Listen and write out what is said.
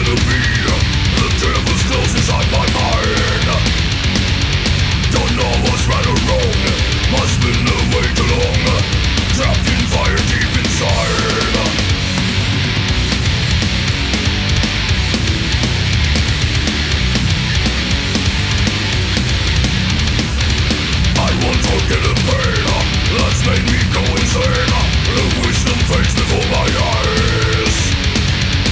That's made me go insane. The wisdom fades before my eyes.